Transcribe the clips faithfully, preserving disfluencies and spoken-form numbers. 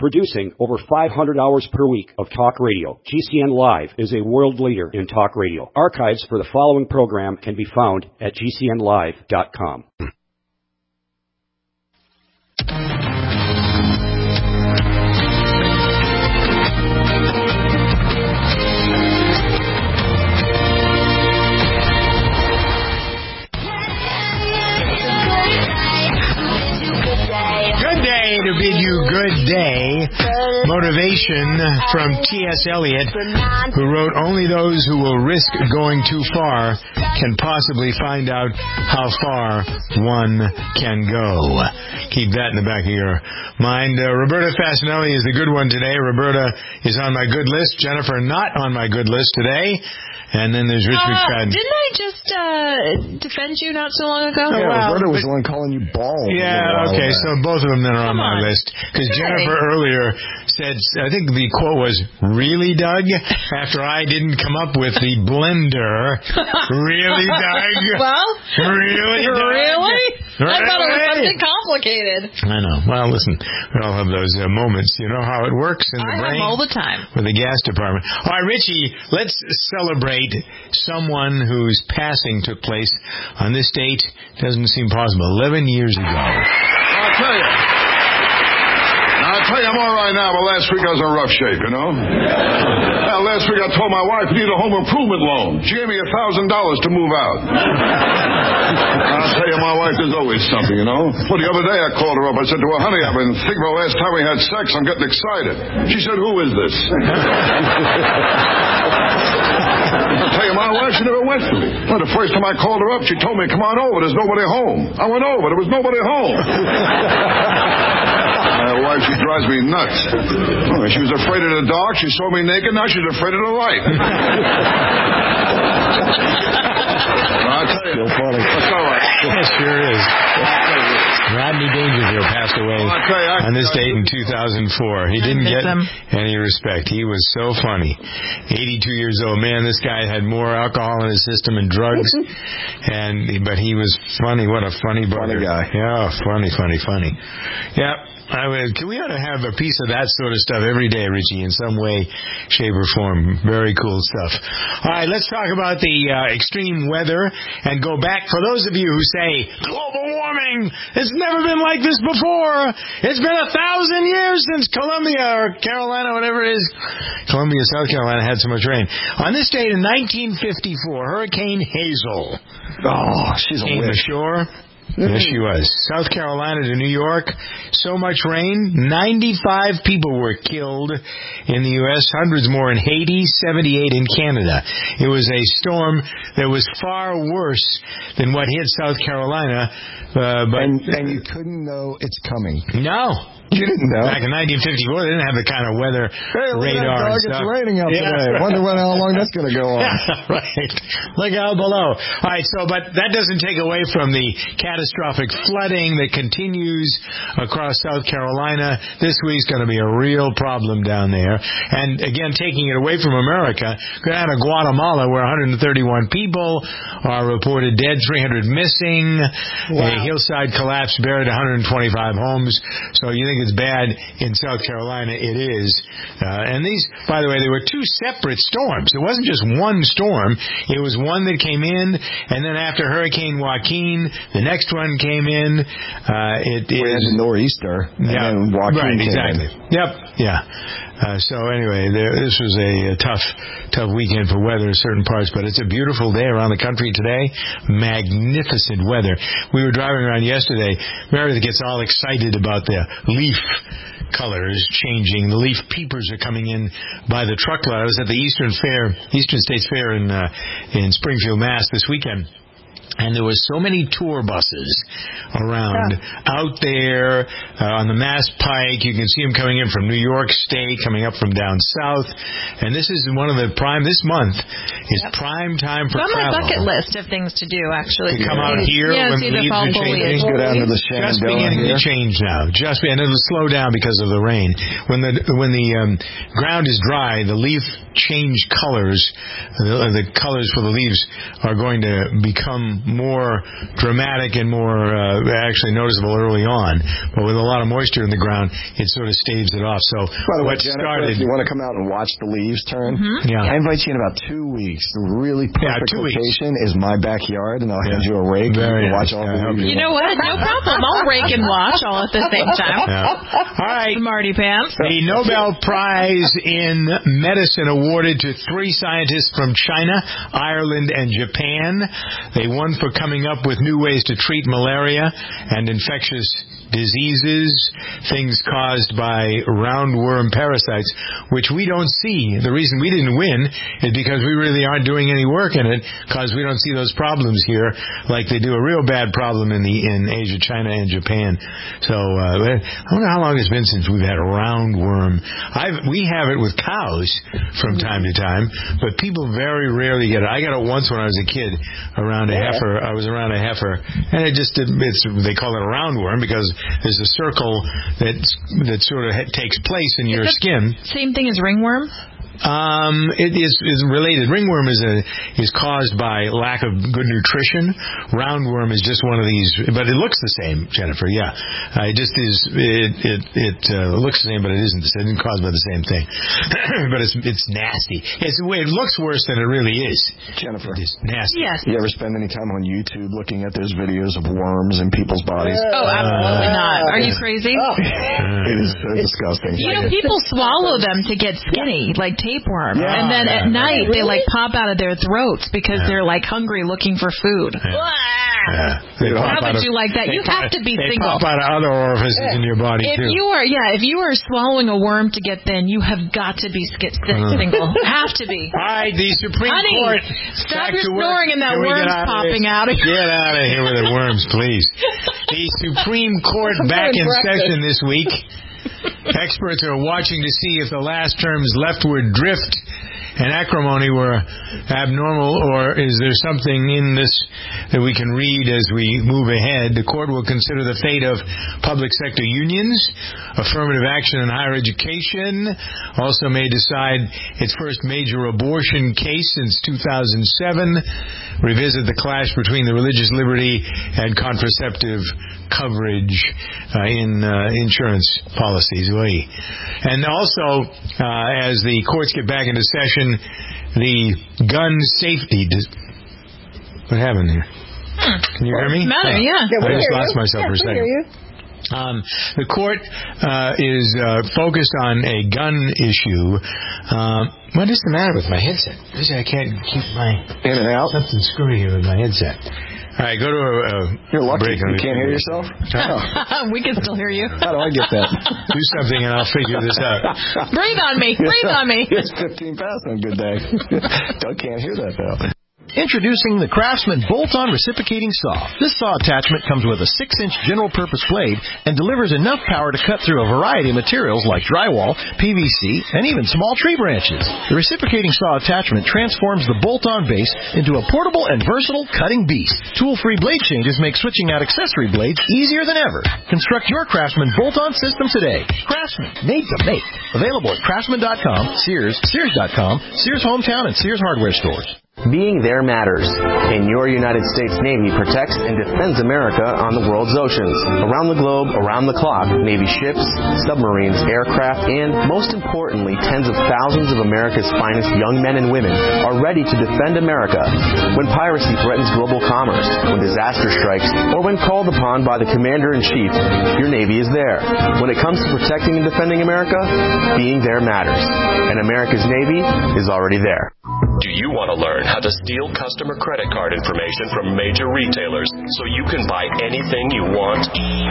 Producing over five hundred hours per week of talk radio, G C N Live is a world leader in talk radio. Archives for the following program can be found at G C N live dot com. To bid you good day. Motivation from T S Eliot, who wrote, "Only those who will risk going too far can possibly find out how far one can go." Keep that in the back of your mind. Uh, Roberta Fasinelli is the good one today. Roberta is on my good list. Jennifer not on my good list today. And then there's Rich uh, McFadden. Didn't I just uh, defend you not so long ago? Yeah, well, Roberta was but, the one calling you bald. Yeah, okay, so both of them then are on, on my list. Because Jennifer earlier said, I think the quote was, "Really, Doug?" After I didn't come up with the blender. Really, Doug? Well, really, Doug? Really? Really? I thought it was something complicated. I know. Well, listen, we all have those uh, moments. You know how it works in the I brain? have all the time. With the gas department. All right, Richie, let's celebrate someone whose passing took place on this date. Doesn't seem possible. eleven years ago. I'll tell you. I'll tell you, I'm all right now, but last week I was in rough shape, you know? Well, last week I told my wife I need a home improvement loan. She gave me a thousand dollars to move out. I'll tell you, my wife is always something, you know? Well, the other day I called her up. I said to her, "Honey, I've been thinking about the last time we had sex. I'm getting excited." She said, "Who is this?" I tell you, my wife, she never went for me. Well, the first time I called her up, she told me, "Come on over. There's nobody home." I went over. There was nobody home. My wife, she drives me nuts. Oh, she was afraid of the dark. She saw me naked. Now she's afraid of the light. I'll tell you. Still funny. That's all right. It sure is. Rodney Dangerfield passed away well, you, I, on this date in two thousand four. He didn't get him. any respect. He was so funny. eighty-two years old. Man, this guy had more alcohol in his system and drugs. and But he was funny. What a funny brother. Funny guy. Yeah, funny, funny, funny. Yeah. I mean, we ought to have a piece of that sort of stuff every day, Richie, in some way, shape, or form. Very cool stuff. All right, let's talk about the uh, extreme weather and go back. For those of you who say, global warming, it's never been like this before. It's been a thousand years since Columbia or Carolina, whatever it is. Columbia, South Carolina had so much rain. On this date in nineteen fifty-four, Hurricane Hazel Oh, she's a came witch. ashore. Yes, she was. South Carolina to New York. So much rain. ninety-five people were killed in the U S Hundreds more in Haiti. seventy-eight in Canada. It was a storm that was far worse than what hit South Carolina. Uh, but and, and you couldn't know it's coming. No. You didn't know. Back in nineteen fifty-four, they didn't have the kind of weather hey, look radar. At that, dog. And stuff. It's raining out yeah, today. right. Wonder when, how long that's going to go on. Yeah, right. Look out below. All right, so, but that doesn't take away from the catastrophic flooding that continues across South Carolina. This week's going to be a real problem down there. And again, taking it away from America, go down to Guatemala, where one hundred thirty-one people are reported dead, three hundred missing. Wow. A hillside collapse buried one hundred twenty-five homes. So you think it's bad in South Carolina? It is. Uh, and these, by the way, there were two separate storms. It wasn't just one storm. It was one that came in, and then after Hurricane Joaquin, the next one came in. Uh, it we is had the nor'easter, and yeah, then Joaquin right, came exactly. in. Yep, yeah. Uh, so anyway, there, this was a, a tough, tough weekend for weather in certain parts, but it's a beautiful day around the country today. Magnificent weather. We were driving around yesterday. Meredith gets all excited about the leaf colors changing. The leaf peepers are coming in by the truckload. I was at the Eastern Fair, Eastern States Fair in uh, in Springfield, Mass. this weekend. And there were so many tour buses around yeah. out there uh, on the Mass Pike. You can see them coming in from New York State, coming up from down south. And this is one of the prime, this month is yep. prime time for it's on travel. my bucket list of things to do, actually. To come out here yeah, when the leaves are changing. Go down to the Shenandoah Just beginning here. to change now. Just and it'll slow down because of the rain. When the when the um, ground is dry, the leaf change colors. The, the colors for the leaves are going to become more dramatic and more uh, actually noticeable early on. But with a lot of moisture in the ground, it sort of staves it off. So By the way, what Jennifer, started... if you want to come out and watch the leaves turn, Mm-hmm. Yeah. I invite you in about two weeks. The really perfect Yeah, two location is my backyard, and I'll hand Yeah. you a rake Very and you can nice. watch all Yeah, the leaves. You know what? No problem. I'll rake and watch all at the same time. Yeah. All right. Marty Pants. The Nobel Prize in Medicine awarded to three scientists from China, Ireland, and Japan. They won for coming up with new ways to treat malaria and infectious diseases, things caused by roundworm parasites, which we don't see. The reason we didn't win is because we really aren't doing any work in it, because we don't see those problems here like they do a real bad problem in the in Asia, China, and Japan. So uh, I wonder how long it's been since we've had a roundworm. I've, we have it with cows from time to time, but people very rarely get it. I got it once when I was a kid around a heifer. I was around a heifer, and it just it's they call it a roundworm because there's a circle that that sort of takes place in your skin. Same thing as ringworm? Um, it is, is related. Ringworm is a, is caused by lack of good nutrition. Roundworm is just one of these, but it looks the same, Jennifer. Yeah, uh, it just is. It it, it uh, looks the same, but it isn't. It isn't caused by the same thing. But it's it's nasty. It's it looks worse than it really is. Jennifer, it's nasty. Yes. You ever spend any time on YouTube looking at those videos of worms in people's bodies? Oh, absolutely not. Are you crazy? It is so disgusting. You know, people swallow them to get skinny, like tapeworm. Yeah. And then at Yeah. night, they like pop out of their throats because Yeah. they're like hungry looking for food. Yeah. They How pop out would of- you like that? they You pop- have to be they single. pop out of other orifices in your body If too. you are, yeah, if you are swallowing a worm to get thin, you have got to be sk- Uh. single. Have to be. All right, the Supreme Honey, Court. stop back your to work. snoring and that Can we get worm's out of popping this? out of Get out of here with the worms, please. The Supreme Court back in session this week. Experts are watching to see if the last term's leftward drift and acrimony were abnormal, or is there something in this that we can read as we move ahead? The court will consider the fate of public sector unions, affirmative action in higher education, also may decide its first major abortion case since two thousand seven, revisit the clash between the religious liberty and contraceptive coverage uh, in uh, insurance policies. Oy. And also, uh, as the courts get back into session, the gun safety... Dis- what happened here? Hmm. Can you hear me? Matter, yeah. I just lost myself yeah, for a we second. hear you. Um, the court uh, is uh, focused on a gun issue. Um, what is the matter with my headset? I can't keep my... In and out. Something screwy here with my headset. All right, go to a, a You're lucky break. you can't hear yourself. We can still hear you. How do I get that? Do something and I'll figure this out. Breathe on me. Breathe on me. It's fifteen past on a good day. Doug can't hear that, though. Introducing the Craftsman Bolt-On Reciprocating Saw. This saw attachment comes with a six inch general-purpose blade and delivers enough power to cut through a variety of materials like drywall, P V C, and even small tree branches. The reciprocating saw attachment transforms the bolt-on base into a portable and versatile cutting beast. Tool-free blade changes make switching out accessory blades easier than ever. Construct your Craftsman Bolt-On system today. Craftsman, made to make. Available at craftsman dot com, Sears, Sears dot com, Sears Hometown, and Sears Hardware stores. Being there matters, and your United States Navy protects and defends America on the world's oceans. Around the globe, around the clock, Navy ships, submarines, aircraft, and, most importantly, tens of thousands of America's finest young men and women are ready to defend America when piracy threatens global commerce, when disaster strikes, or when called upon by the Commander-in-Chief. Your Navy is there. When it comes to protecting and defending America, being there matters, and America's Navy is already there. Do you want to learn how to steal customer credit card information from major retailers so you can buy anything you want?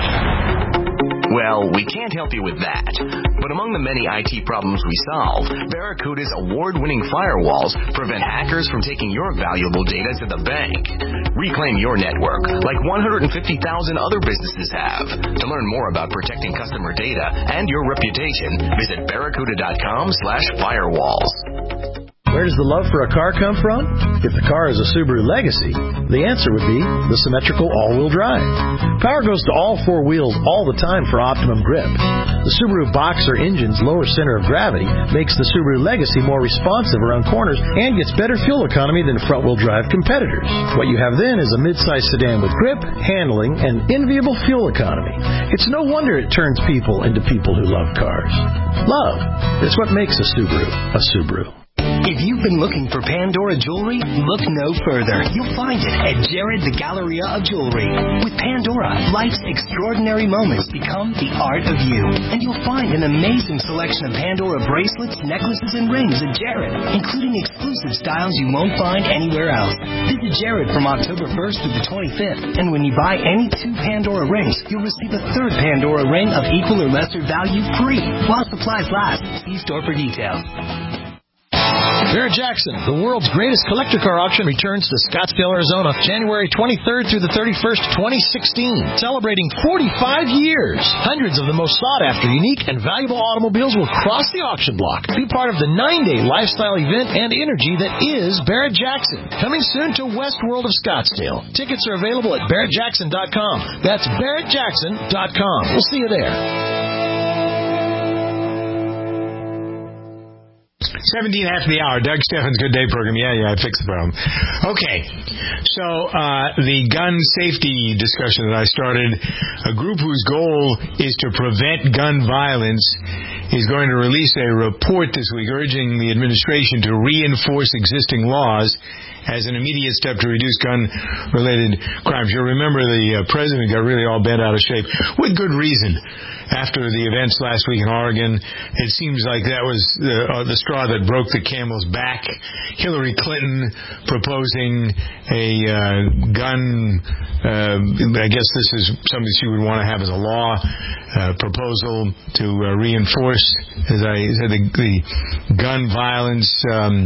Well, we can't help you with that. But among the many I T problems we solve, Barracuda's award-winning firewalls prevent hackers from taking your valuable data to the bank. Reclaim your network like one hundred fifty thousand other businesses have. To learn more about protecting customer data and your reputation, visit barracuda dot com slash firewalls. Where does the love for a car come from? If the car is a Subaru Legacy, the answer would be the symmetrical all-wheel drive. Power goes to all four wheels all the time for optimum grip. The Subaru Boxer engine's lower center of gravity makes the Subaru Legacy more responsive around corners and gets better fuel economy than front-wheel drive competitors. What you have then is a mid-size sedan with grip, handling, and enviable fuel economy. It's no wonder it turns people into people who love cars. Love. It's what makes a Subaru a Subaru. If you've been looking for Pandora jewelry, look no further. You'll find it at Jared the Galleria of Jewelry. With Pandora, life's extraordinary moments become the art of you. And you'll find an amazing selection of Pandora bracelets, necklaces, and rings at Jared, including exclusive styles you won't find anywhere else. Visit Jared from October first through the twenty-fifth. And when you buy any two Pandora rings, you'll receive a third Pandora ring of equal or lesser value free while supplies last. See store for details. Barrett Jackson, the world's greatest collector car auction, returns to Scottsdale, Arizona, January twenty-third through the thirty-first, twenty sixteen. Celebrating forty-five years. Hundreds of the most sought-after, unique, and valuable automobiles will cross the auction block. Be part of the nine-day lifestyle event and energy that is Barrett Jackson. Coming soon to Westworld of Scottsdale. Tickets are available at barrett jackson dot com. That's barrett jackson dot com. We'll see you there. seventeen after the hour. Doug Steffens' Good Day program. Yeah, yeah, I fixed the problem. Okay. So, uh, the gun safety discussion that I started, a group whose goal is to prevent gun violence is going to release a report this week urging the administration to reinforce existing laws as an immediate step to reduce gun-related crimes. You'll remember the uh, president got really all bent out of shape, with good reason. After the events last week in Oregon, it seems like that was the, uh, the straw that broke the camel's back. Hillary Clinton proposing a uh, gun, uh, I guess this is something she would want to have as a law, uh, proposal to uh, reinforce, as I said, the, the gun violence. Um,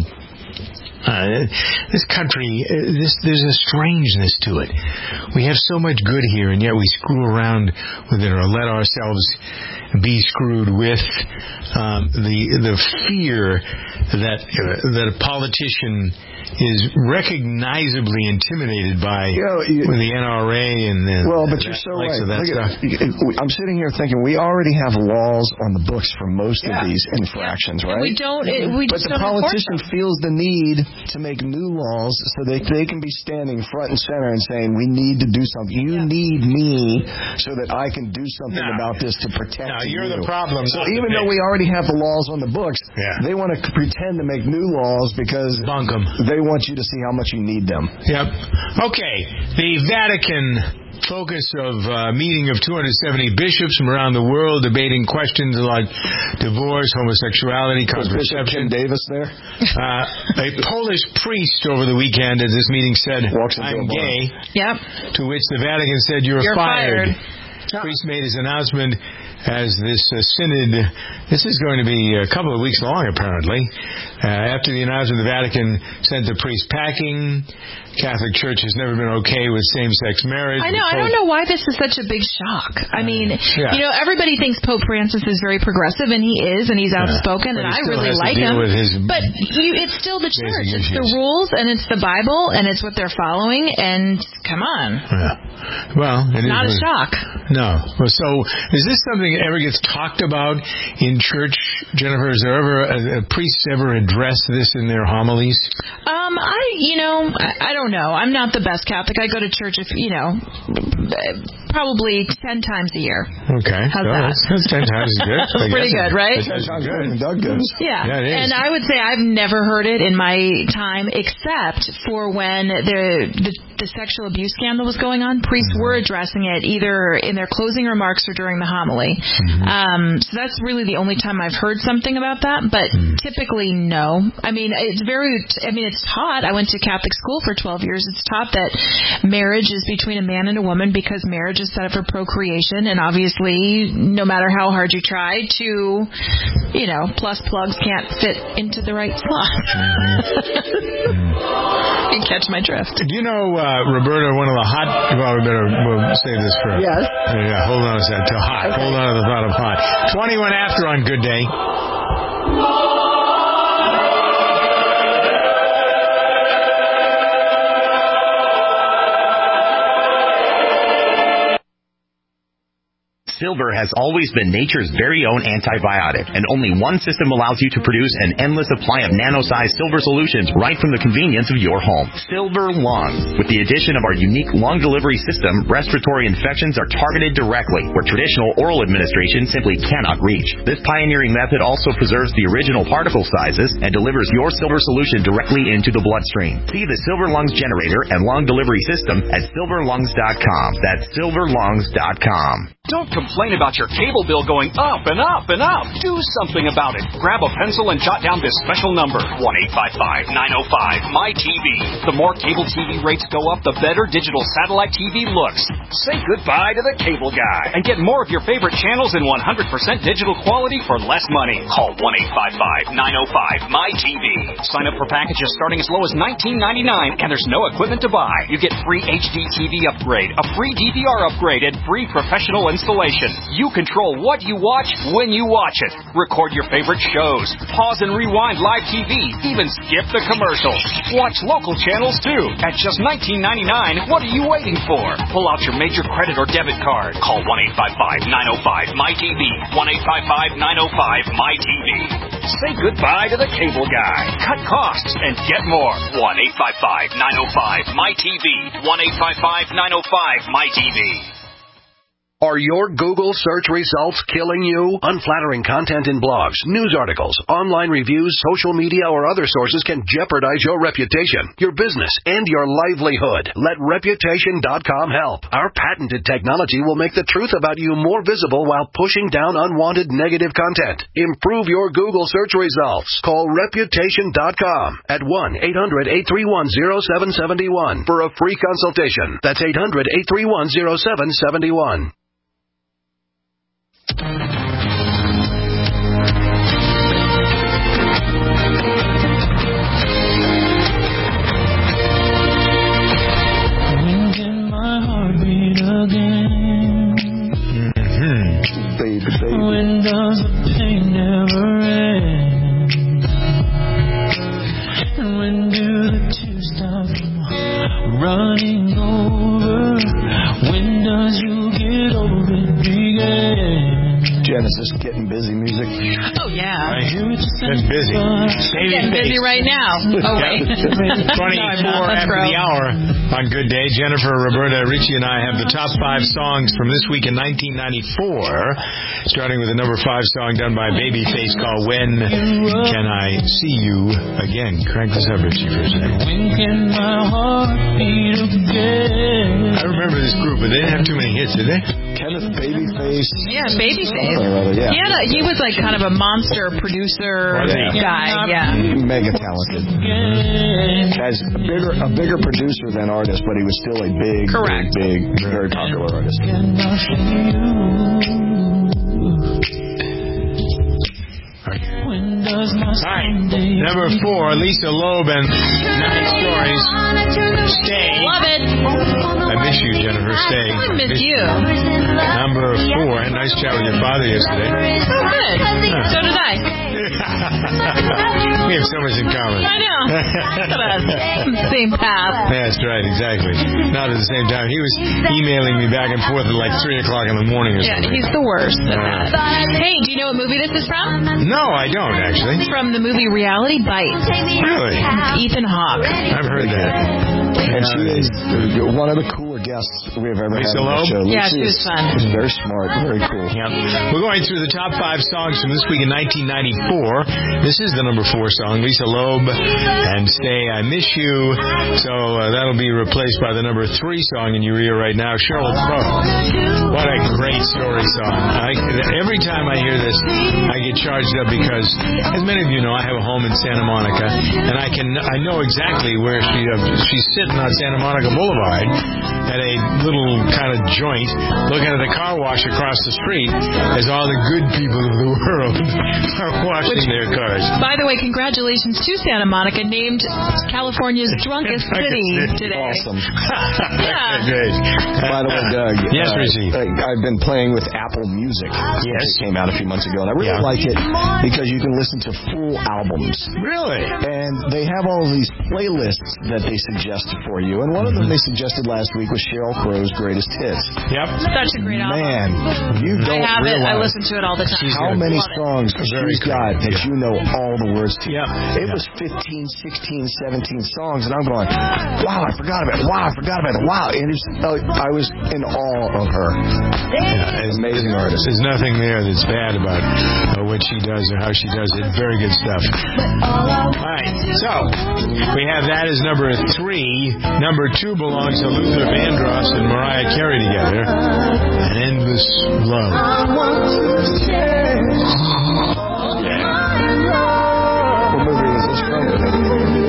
Uh, this country, uh, this, there's a strangeness to it. We have so much good here, and yet we screw around with it or let ourselves be screwed with. Um, the the fear that uh, that a politician is recognizably intimidated by you know, you, with the N R A and the well, but you're so right. Look at, I'm sitting here thinking we already have laws on the books for most yeah. of these infractions, yeah. right? And we don't. It, we but just the don't politician feels the need to make new laws so they they can be standing front and center and saying we need to do something. You yeah. need me so that I can do something no. about this to protect no, you. You're the problem. So even though we already have the laws on the books, yeah. they want to pretend to make new laws because bunk them. They want you to see how much you need them. Yep. Okay. The Vatican focus of a meeting of two hundred seventy bishops from around the world debating questions like divorce, homosexuality, contraception. Bishop Kim Davis there? Uh, a Polish priest over the weekend at this meeting said, I'm gay. Yep. To which the Vatican said, you're, you're fired. fired. The priest made his announcement as this uh, synod, this is going to be a couple of weeks long, apparently. Uh, after the announcement, the Vatican sent the priest packing. Catholic Church has never been okay with same-sex marriage. I know. I don't know why this is such a big shock. I mean, yeah. you know, everybody thinks Pope Francis is very progressive, and he is, and he's outspoken, yeah. and I really like him. His but you, it's still the church. It's issues. the rules, and it's the Bible, and it's what they're following, and come on. Yeah. Well, it not is a shock. No. Well, so is this something that ever gets talked about in church, Jennifer? Is there ever a, a priest ever address this in their homilies? Um, I, you know, I, I don't know. I'm not the best Catholic. I go to church, if you know, probably ten times a year. Okay. How's so that? That's, that's ten times is good. That's pretty good, right? Ten times good. Doug goes. Yeah. yeah it is. And I would say I've never heard it in my time, except for when the the, the sexual abuse scandal was going on. Priests mm-hmm. were addressing it either in their closing remarks or during the homily. Mm-hmm. Um, so that's really the only time I've heard something about that. But mm-hmm. typically, no. I mean, it's very. I mean, it's taught. I went to Catholic school for twelve years. It's taught that marriage is between a man and a woman because marriage is set up for procreation, and obviously, no matter how hard you try to, you know, plus plugs can't fit into the right slot. You catch my drift. Do you know, uh, Roberta, one of the hot... Well, we better we'll save this for... Yes. Uh, yeah, hold on a second. To hot. Okay. Hold on to the thought of hot. twenty-one after on Good Day. Silver has always been nature's very own antibiotic, and only one system allows you to produce an endless supply of nano-sized silver solutions right from the convenience of your home. Silver Lungs. With the addition of our unique lung delivery system, respiratory infections are targeted directly, where traditional oral administration simply cannot reach. This pioneering method also preserves the original particle sizes and delivers your silver solution directly into the bloodstream. See the Silver Lungs generator and lung delivery system at silver lungs dot com. That's silver lungs dot com. Don't complain about your cable bill going up and up and up. Do something about it. Grab a pencil and jot down this special number, one eight five five, nine oh five, M Y T V. The more cable T V rates go up, the better digital satellite T V looks. Say goodbye to the cable guy and get more of your favorite channels in one hundred percent digital quality for less money. Call one eight five five, nine oh five, M Y T V. Sign up for packages starting as low as nineteen ninety-nine, and there's no equipment to buy. You get free H D T V upgrade, a free D V R upgrade, and free professional installation. You control what you watch when you watch it. Record your favorite shows. Pause and rewind live T V. Even skip the commercials. Watch local channels too. At just nineteen ninety-nine, what are you waiting for? Pull out your major credit or debit card. Call one eight five five, nine oh five, M Y T V. one eight five five, nine oh five, M Y T V. Say goodbye to the cable guy. Cut costs and get more. one eight five five, nine oh five, M Y T V. one eight five five, nine oh five, M Y T V. Are your Google search results killing you? Unflattering content in blogs, news articles, online reviews, social media, or other sources can jeopardize your reputation, your business, and your livelihood. Let Reputation dot com help. Our patented technology will make the truth about you more visible while pushing down unwanted negative content. Improve your Google search results. Call Reputation dot com at one eight hundred, eight three one, oh seven seven one for a free consultation. That's eight hundred, eight three one, oh seven seven one. When can my heart beat again? Mm-hmm. Baby, baby. When does the pain never end? And when do the tears stop running over? When does you get over it begin? Genesis getting busy music. Oh, yeah. Right. Getting busy. Baby getting face. Busy right now. Oh, wait. twenty-four no, after the hour on Good Day. Jennifer, Roberta, Richie, and I have the top five songs from this week in nineteen ninety-four, starting with the number five song done by Babyface called When Can I See You Again? Crank this up, Richie, for a second. When can my heart beat again? I remember this group, but they didn't have too many hits, did they? Kenneth Babyface. Yeah, Babyface. Rather, yeah. He, had a, he was like kind of a monster producer yeah. guy. Yeah. Mega talented. As a bigger, a bigger producer than artist, but he was still a big, Correct. big, big, very popular artist. Alright, number four, Lisa Loeb and Nine Stories. Stay. Love it. I miss you, Jennifer. Stay. I miss, miss you. Number four, and nice chat with your father yesterday. Oh, good. Huh. So did I. We have so much in common. I know. Same path. That's right, exactly. Not at the same time. He was emailing me back and forth at like three o'clock in the morning or yeah, something. Yeah, he's the worst at uh, that. Hey, do you know what movie this is from? No, I don't, actually. It's from the movie Reality Bites. Really? With Ethan Hawke. I've heard that. And she is one of the cooler guests we've ever Lisa had on the show. Yeah, she was fun. She's very smart, very cool. Yep. We're going through the top five songs from this week in nineteen ninety-four. This is the number four song, Lisa Loeb and Stay, I Miss You. So uh, that'll be replaced by the number three song in your ear right now, Sheryl Crow. What a great story song. I, every time I hear this, I get charged up because, as many of you know, I have a home in Santa Monica, and I can I know exactly where she uh, she's sitting on Santa Monica Boulevard at a little kind of joint looking at the car wash across the street as all the good people of the world are washing Which, their cars. By the way, congratulations to Santa Monica, named California's drunkest city today. Awesome. Yeah. Great. By the way, Doug. Yes, uh, Rizzy. I've been playing with Apple Music. Yes. It came out a few months ago, and I really Yeah. like it because you can listen to full albums. Really? And they have all these playlists that they suggest for you. And one of them they suggested last week was Sheryl Crow's Greatest Hits. Yep. Such a great album. Man, you don't I have it. I realize listen to it all the time. how good. many Love it. songs Very she's good. got that Yeah. you know all the words to. Yep. It Yep. was fifteen, sixteen, seventeen songs, and I'm going, wow, I forgot about it. Wow, I forgot about it. Wow. And it's, uh, I was in awe of her. Yeah, it's- Amazing artist. There's nothing there that's bad about uh, what she does or how she does it. Very good stuff. All right, so we have that as number three. Number two belongs to Luther Vandross and Mariah Carey together. An Endless Love. What movie was this from?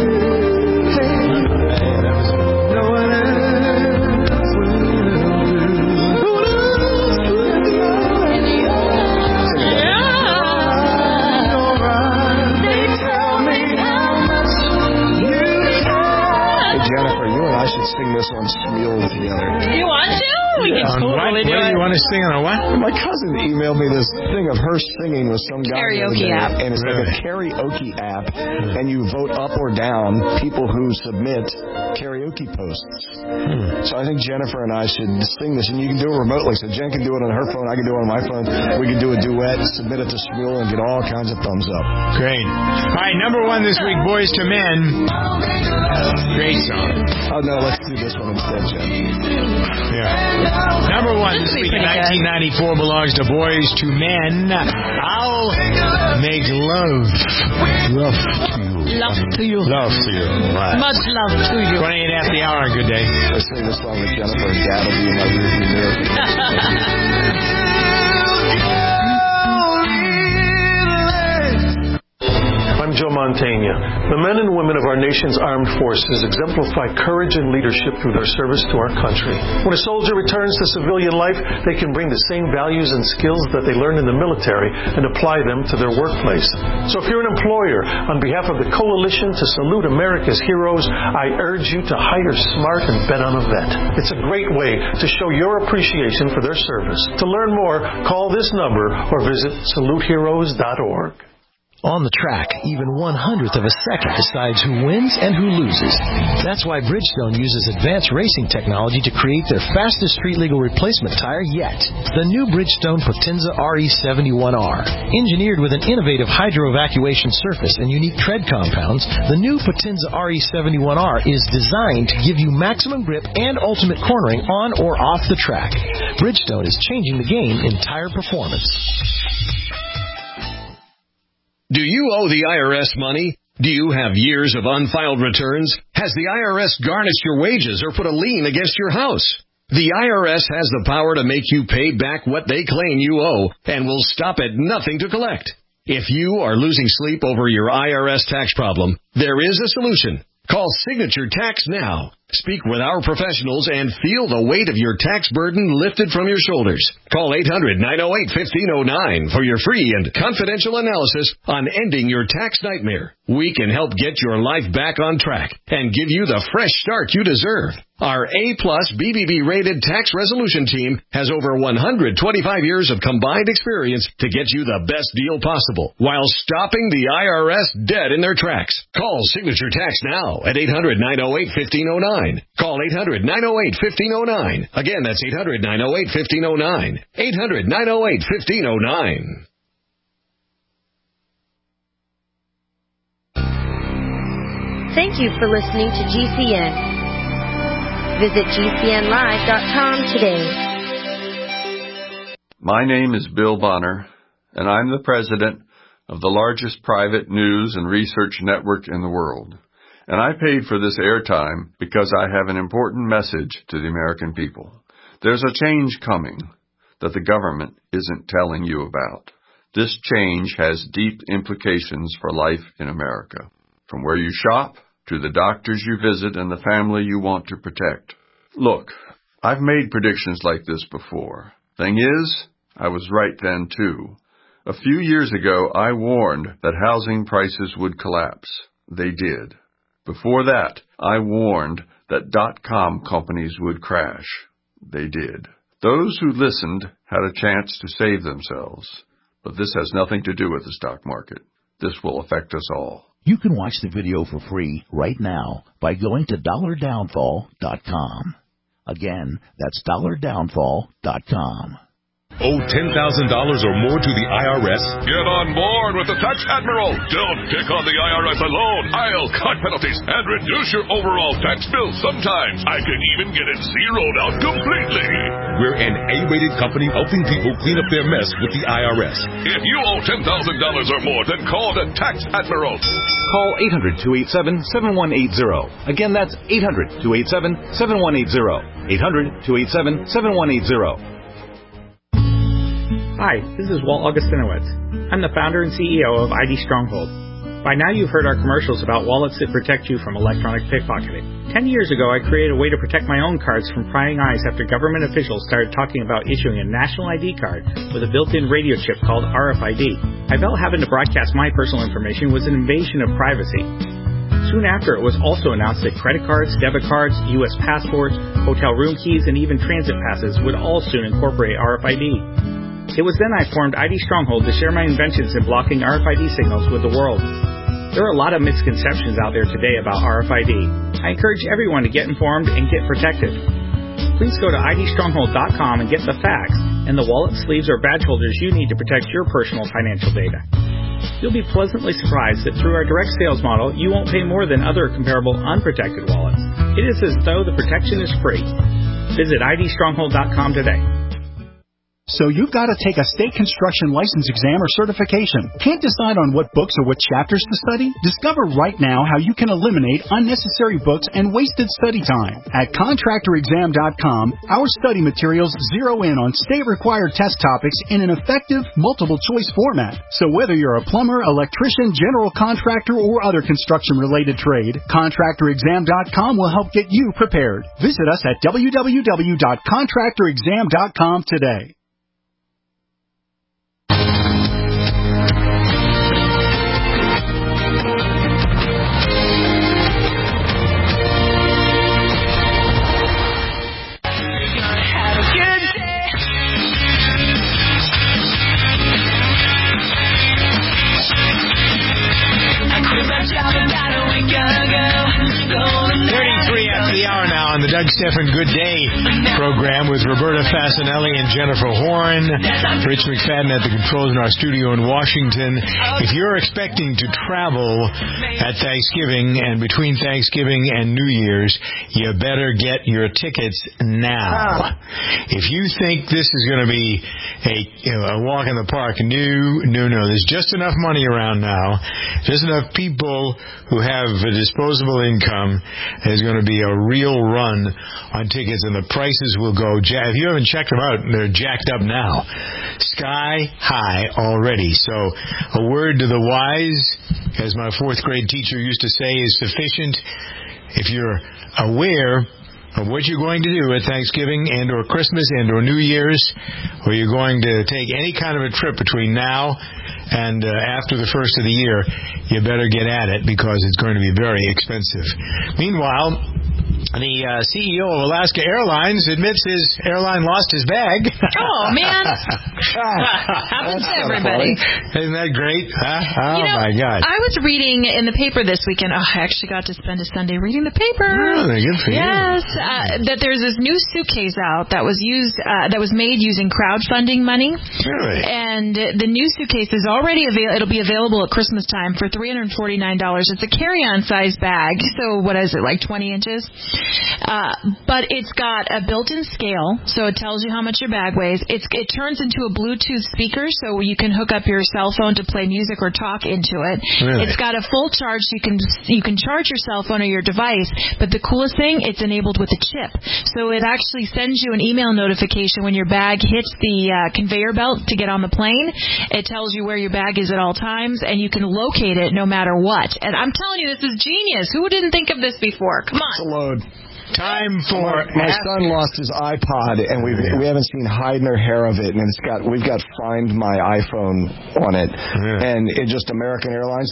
Jennifer, you and I should sing this on Smule together. You want to? We can On what? totally What do do it. you want to sing on a what? My cousin emailed me this thing of her singing with some guy. the other Karaoke day, app. And it's Really? like a karaoke app, and you vote up or down people who submit karaoke posts. Hmm. So I think Jennifer and I should sing this, and you can do it remotely. So Jen can do it on her phone, I can do it on my phone. We can do a duet, submit it to Smule, and get all kinds of thumbs up. Great. All right, number one this week, Boys to Men. Great song. Oh, no, let's do this one instead, Jen. Yeah. Number one This this would be week in pretty good. nineteen ninety-four belongs to Boys to Men. I'll make love. Love to you. Love to you. Love to you. Right. Much love to you. twenty-eight after the hour. Good day. I sing this song with Jennifer, and Dad will be in my rearview mirror. I'm Joe Mantegna. The men and women of our nation's armed forces exemplify courage and leadership through their service to our country. When a soldier returns to civilian life, they can bring the same values and skills that they learned in the military and apply them to their workplace. So if you're an employer, on behalf of the Coalition to Salute America's Heroes, I urge you to hire smart and bet on a vet. It's a great way to show your appreciation for their service. To learn more, call this number or visit salute heroes dot org. On the track, even one hundredth of a second decides who wins and who loses. That's why Bridgestone uses advanced racing technology to create their fastest street-legal replacement tire yet. The new Bridgestone Potenza R E seventy-one R. Engineered with an innovative hydro-evacuation surface and unique tread compounds, the new Potenza R E seventy-one R is designed to give you maximum grip and ultimate cornering on or off the track. Bridgestone is changing the game in tire performance. Do you owe the I R S money? Do you have years of unfiled returns? Has the I R S garnished your wages or put a lien against your house? The I R S has the power to make you pay back what they claim you owe and will stop at nothing to collect. If you are losing sleep over your I R S tax problem, there is a solution. Call Signature Tax now. Speak with our professionals and feel the weight of your tax burden lifted from your shoulders. Call eight hundred, nine oh eight, one five oh nine for your free and confidential analysis on ending your tax nightmare. We can help get your life back on track and give you the fresh start you deserve. Our A-plus B B B rated tax resolution team has over one hundred twenty-five years of combined experience to get you the best deal possible while stopping the I R S dead in their tracks. Call Signature Tax now at eight hundred, nine oh eight, one five oh nine. Call eight hundred, nine oh eight, one five oh nine. Again, that's eight hundred, nine oh eight, one five oh nine. eight hundred, nine oh eight, one five oh nine. Thank you for listening to G C N. Visit G C N live dot com today. My name is Bill Bonner, and I'm the president of the largest private news and research network in the world. And I paid for this airtime because I have an important message to the American people. There's a change coming that the government isn't telling you about. This change has deep implications for life in America, from where you shop to the doctors you visit and the family you want to protect. Look, I've made predictions like this before. Thing is, I was right then too. A few years ago, I warned that housing prices would collapse. They did. Before that, I warned that dot-com companies would crash. They did. Those who listened had a chance to save themselves. But this has nothing to do with the stock market. This will affect us all. You can watch the video for free right now by going to dollar downfall dot com. Again, that's dollar downfall dot com. Owe ten thousand dollars or more to the I R S? Get on board with the Tax Admiral. Don't pick on the I R S alone. I'll cut penalties and reduce your overall tax bill. Sometimes I can even get it zeroed out completely. We're an A-rated company helping people clean up their mess with the I R S. If you owe ten thousand dollars or more, then call the Tax Admiral. Call eight hundred, two eight seven, seven one eight zero. Again, that's eight hundred, two eight seven, seven one eight zero. eight hundred, two eight seven, seven one eight zero. Hi, this is Walt Augustinowitz. I'm the founder and C E O of I D Stronghold. By now you've heard our commercials about wallets that protect you from electronic pickpocketing. Ten years ago, I created a way to protect my own cards from prying eyes after government officials started talking about issuing a national I D card with a built-in radio chip called R F I D. I felt having to broadcast my personal information was an invasion of privacy. Soon after, it was also announced that credit cards, debit cards, U S passports, hotel room keys, and even transit passes would all soon incorporate R F I D. It was then I formed I D Stronghold to share my inventions in blocking R F I D signals with the world. There are a lot of misconceptions out there today about R F I D. I encourage everyone to get informed and get protected. Please go to I D stronghold dot com and get the facts and the wallet, sleeves, or badge holders you need to protect your personal financial data. You'll be pleasantly surprised that through our direct sales model, you won't pay more than other comparable unprotected wallets. It is as though the protection is free. Visit I D stronghold dot com today. So you've got to take a state construction license exam or certification. Can't decide on what books or what chapters to study? Discover right now how you can eliminate unnecessary books and wasted study time. At contractor exam dot com, our study materials zero in on state-required test topics in an effective, multiple-choice format. So whether you're a plumber, electrician, general contractor, or other construction-related trade, contractor exam dot com will help get you prepared. Visit us at w w w dot contractor exam dot com today. thirty-three after the hour now on the Doug Stephan Good Day program with Roberta Fasanelli and Jennifer Horn. Rich McFadden at the controls in our studio in Washington. If you're expecting to travel at Thanksgiving and between Thanksgiving and New Year's, you better get your tickets now. If you think this is going to be a, you know, a walk in the park, no, no, no. There's just enough money around now, just enough people who have a disposable income. There's going to be a real run on tickets, and the prices will go. If you haven't checked them out, they're jacked up now, sky high already. So a word to the wise, as my fourth grade teacher used to say, is sufficient. If you're aware of what you're going to do at Thanksgiving and or Christmas and or New Year's, or you're going to take any kind of a trip between now and uh, after the first of the year, you better get at it because it's going to be very expensive. Meanwhile, the uh, C E O of Alaska Airlines admits his airline lost his bag. Oh, man. Happens to everybody. Isn't that great? Huh? Oh, you know, my God. I was reading in the paper this weekend. Oh, I actually got to spend a Sunday reading the paper. Oh, good for yes, you. Uh, that there's this new suitcase out that was used, uh, that was made using crowdfunding money. Really? And the new suitcase is already available. It'll be available at Christmas time for three hundred forty-nine dollars. It's a carry-on size bag. So what is it, like twenty inches? Uh, but it's got a built-in scale, so it tells you how much your bag weighs. It's, it turns into a Bluetooth speaker, so you can hook up your cell phone to play music or talk into it. Really? It's got a full charge, so you can you can charge your cell phone or your device. But the coolest thing, it's enabled with a chip, so it actually sends you an email notification when your bag hits the uh, conveyor belt to get on the plane. It tells you where your bag is at all times, and you can locate it no matter what. And I'm telling you, this is genius. Who didn't think of this before? Come on. It's a load. time for... My, my son lost his iPod, and we we haven't seen hide nor hair of it, and it's got we've got Find My iPhone on it, yeah. and it just American Airlines...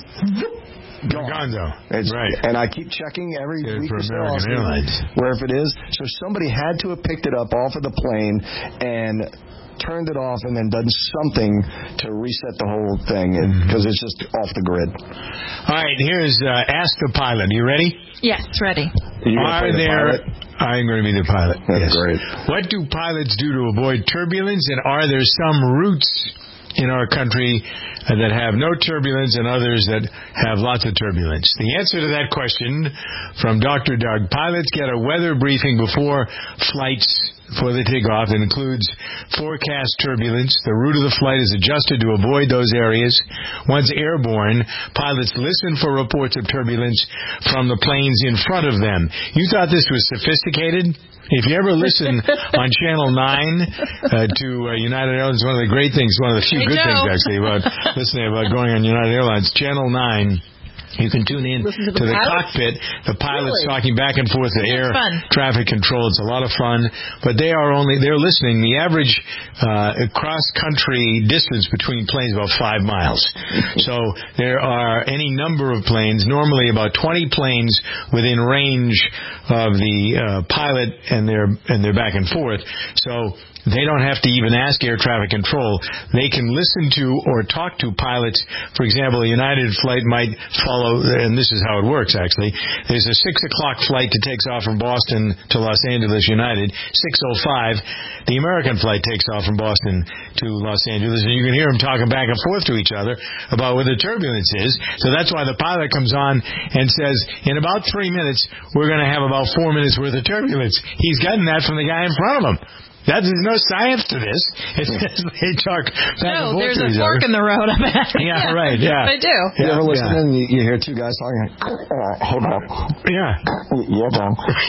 Gone. Gonzo. It's, right. And I keep checking every yeah, week for or so American Airlines. where if it is. So somebody had to have picked it up off of the plane and turned it off and then done something to reset the whole thing because mm-hmm. it's just off the grid. All right, here's uh, Ask the Pilot. You ready? Yes, ready. Are the there... pilot? I'm going to be the pilot. That's yes. great. What do pilots do to avoid turbulence, and are there some routes in our country uh, that have no turbulence and others that have lots of turbulence? The answer to that question from Doctor Doug. Pilots get a weather briefing before flights for the takeoff. It includes forecast turbulence. The route of the flight is adjusted to avoid those areas. Once airborne, pilots listen for reports of turbulence from the planes in front of them. You thought this was sophisticated? If you ever listen on Channel nine uh, to uh, United Airlines, one of the great things, one of the few I good know. things actually about listening about going on United Airlines, Channel nine, you can tune in Listen to the, to the pilots? cockpit. The pilot's really? talking back and forth to air fun. traffic control. It's a lot of fun, but they are only they're listening. The average uh, cross-country distance between planes is about five miles. So there are any number of planes, normally about twenty planes within range of the uh, pilot and their and their back and forth. So they don't have to even ask air traffic control. They can listen to or talk to pilots. For example, a United flight might follow, and this is how it works, actually. There's a six o'clock flight that takes off from Boston to Los Angeles United. six oh five, the American flight takes off from Boston to Los Angeles, and you can hear them talking back and forth to each other about where the turbulence is. So that's why the pilot comes on and says, in about three minutes, we're going to have about four minutes worth of turbulence. He's gotten that from the guy in front of him. That, there's no science to this. It's just they talk back no, and forth there's to a each fork other. in the road. I bet. Yeah, right, yeah. I do. You yeah, ever listen yeah. and you, you hear two guys talking, uh, hey, Bob. Yeah. Yeah, Tom.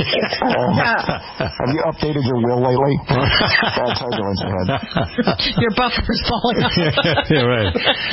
Um, have you updated your will lately? Bad turbulence ahead. Your buffer's falling off. yeah, right.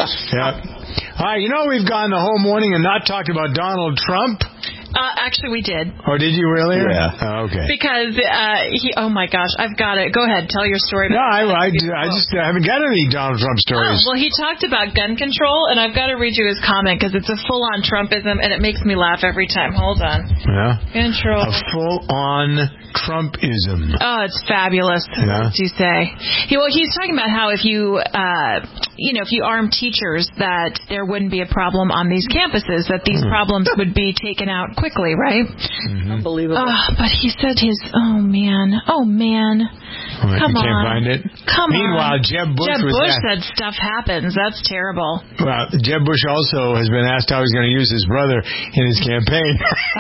Yeah. All right, you know we've gone the whole morning and not talked about Donald Trump? Uh, actually, we did. Oh, did you really? Yeah. Oh, okay. Because uh, he, oh my gosh, I've got it. Go ahead, tell your story. No, I, I, I just I haven't got any Donald Trump stories. Oh, well, he talked about gun control, and I've got to read you his comment because it's a full-on Trumpism, and it makes me laugh every time. Hold on. Yeah. Control. A full-on Trumpism. Oh, it's fabulous. Yeah. What do you say? He, well, he's talking about how if you, uh, you know, if you arm teachers, that there wouldn't be a problem on these campuses, that these mm. problems would be taken out quickly, right? Mm-hmm. Unbelievable. Oh, but he said his, oh, man. Oh, man. Well, Come you can't on. find it? Come Meanwhile, on. Jeb Bush, Jeb was Bush asked, said stuff happens. That's terrible. Well, Jeb Bush also has been asked how he's going to use his brother in his campaign.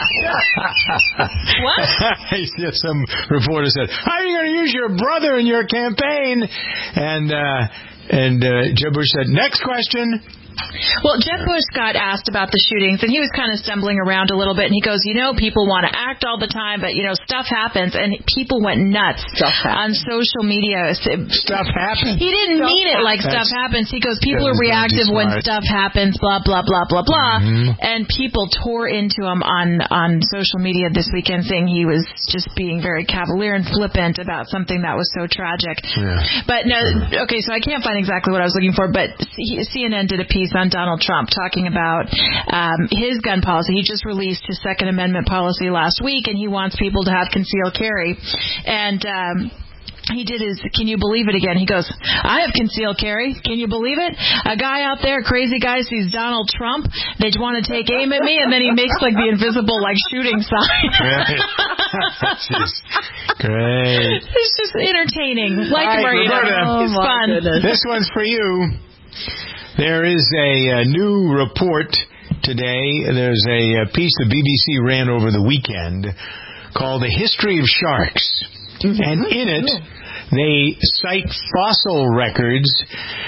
What? Some reporter said, how are you going to use your brother in your campaign? And, uh, and uh, Jeb Bush said, next question. Well, Jeb Bush got asked about the shootings, and he was kind of stumbling around a little bit, and he goes, you know, people want to act all the time, but, you know, stuff happens, and people went nuts on social media. Stuff happens? He didn't stuff mean it like That's, stuff happens. He goes, people are reactive when stuff happens, blah, blah, blah, blah, blah, mm-hmm. and people tore into him on, on social media this weekend saying he was just being very cavalier and flippant about something that was so tragic. Yeah. But, no, okay, so I can't find exactly what I was looking for, but C N N did a piece on Donald Trump talking about um, his gun policy. He just released his Second Amendment policy last week, and he wants people to have concealed carry. And um, he did his, can you believe it again? He goes, I have concealed carry. Can you believe it? A guy out there, crazy guy, sees Donald Trump. They want to take aim at me, and then he makes like the invisible like shooting sign. Great. Great. It's just entertaining. Like All right, Marina. Roberta, Oh, it's fun. Goodness. This one's for you. There is a, a new report today. There's a, a piece the B B C ran over the weekend called The History of Sharks. Mm-hmm. And in it, they cite fossil records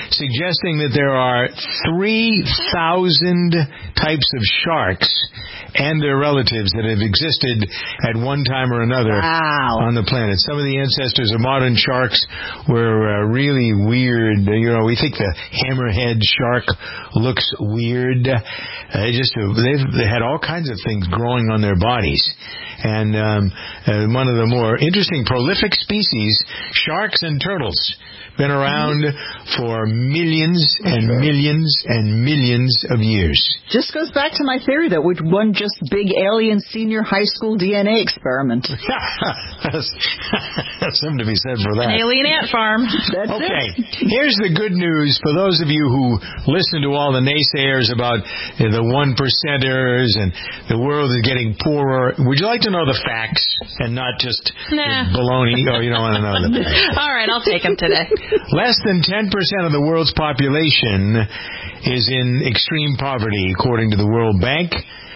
suggesting that there are three thousand types of sharks and their relatives that have existed at one time or another wow. on the planet. Some of the ancestors of modern sharks were uh, really weird. You know, we think the hammerhead shark looks weird. Uh, just they've they had all kinds of things growing on their bodies. And um, uh, one of the more interesting prolific species, sharks and turtles, been around for millions and millions and millions of years. Just goes back to my theory that we'd one just big alien senior high school D N A experiment. That's something to be said for that. An alien ant farm. That's okay. it. Here's the good news for those of you who listen to all the naysayers about uh, the one percenters and the world is getting poorer. Would you like to know the facts and not just nah. baloney? Oh, you don't want to know the facts. All right, I'll take them today. Less than ten percent of the world's population is in extreme poverty, according to the World Bank.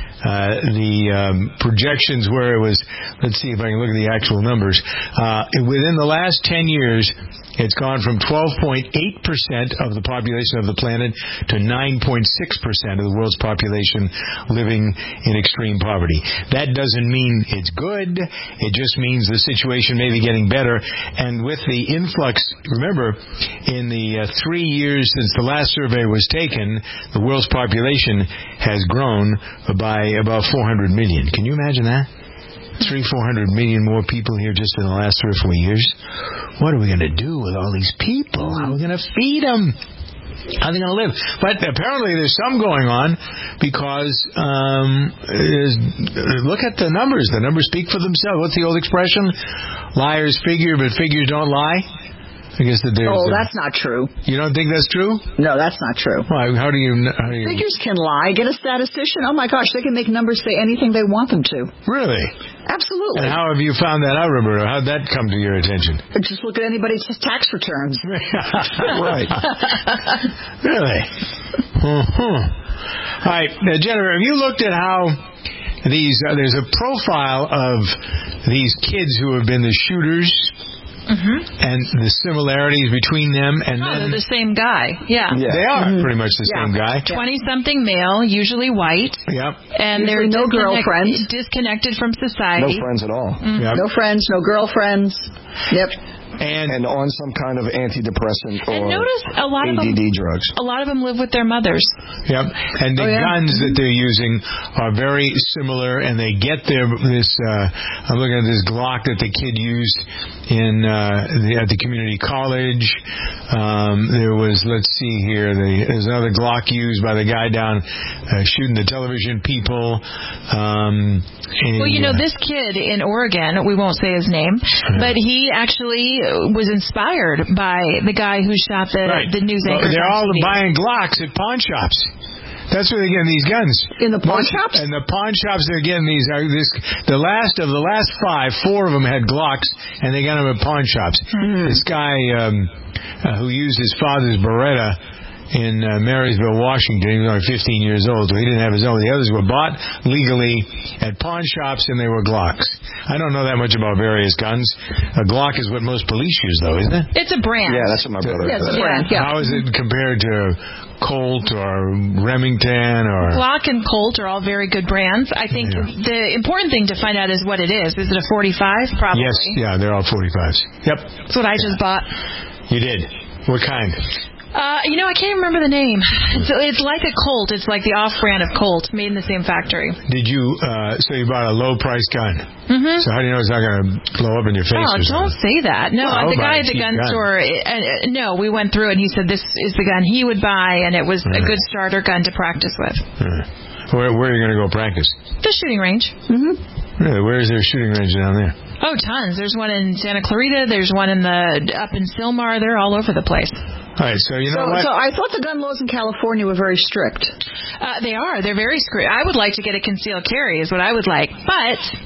Uh, the um, projections where it was, let's see if I can look at the actual numbers. Uh, within the last ten years, it's gone from twelve point eight percent of the population of the planet to nine point six percent of the world's population living in extreme poverty. That doesn't mean it's good. It just means the situation may be getting better. And with the influx, remember, in the uh, three years since the last survey was taken, the world's population has grown by about four hundred million. Can you imagine that? Three, four hundred million more people here just in the last three or four years. What are we going to do with all these people? How are we going to feed them? How are they going to live? But apparently there's some going on because um, is, look at the numbers. The numbers speak for themselves. What's the old expression? Liars figure, but figures don't lie. I guess that there's oh, a, that's not true. You don't think that's true? No, that's not true. Why? How do you? How do you Figures can lie. Get a statistician. Oh my gosh, they can make numbers say anything they want them to. Really? Absolutely. And how have you found that out, Roberto? How'd that come to your attention? Just look at anybody's tax returns. Right. Really? Uh-huh. All right, now, Jennifer, have you looked at how these? Uh, there's a profile of these kids who have been the shooters. Mm-hmm. And the similarities between them and oh, then... they're the same guy. Yeah. yeah. They are mm-hmm. pretty much the yeah. same guy. twenty-something male, usually white. Yep. And usually they're no girlfriends. Disconnected from society. No friends at all. Mm-hmm. Yep. No friends, no girlfriends. Yep. And, and on some kind of antidepressant or and notice a lot A D D of them, drugs. A lot of them live with their mothers. Yep. And the oh, yeah? guns that they're using are very similar, and they get their this. Uh, I'm looking at this Glock that the kid used in uh, the, at the community college. Um, there was, let's see here, the, there's another Glock used by the guy down uh, shooting the television people. Um, and, well, you know, this kid in Oregon, we won't say his name, yeah. but he actually was inspired by the guy who shot the, right. the news anchor. Well, they're all buying Glocks at pawn shops. That's where they're getting these guns. In the pawn Most, shops? In the pawn shops, they're getting these. Uh, this, the last of the last five, four of them had Glocks, and they got them at pawn shops. Mm-hmm. This guy um, uh, who used his father's Beretta in uh, Marysville, Washington, he was only fifteen years old, so he didn't have his own. The others were bought legally at pawn shops, and they were Glocks. I don't know that much about various guns. A Glock is what most police use, though, isn't it? It's a brand. Yeah, that's what my brother yeah, said. It's a brand, yeah. How is it compared to Colt or Remington or... Glock and Colt are all very good brands. I think yeah. the important thing to find out is what it is. Is it a forty-five? Probably. Yes, yeah, they're all forty-fives. Yep. That's what I just bought. You did? What kind? Uh, you know, I can't remember the name. It's, it's like a Colt. It's like the off-brand of Colt, made in the same factory. Did you, uh, so you bought a low-price gun? Mm-hmm. So how do you know it's not going to blow up in your face? Oh, or don't say that. No, well, the guy at the gun, gun. store, uh, uh, no, we went through it, and he said this is the gun he would buy, and it was right. a good starter gun to practice with. Right. Where, where are you going to go practice? The shooting range. Mm-hmm. Really? Where is there a shooting range down there? Oh, tons. There's one in Santa Clarita. There's one in the up in Sylmar. They're all over the place. All right, so you know so, what? So I thought the gun laws in California were very strict. Uh, they are. They're very strict. I would like to get a concealed carry is what I would like. But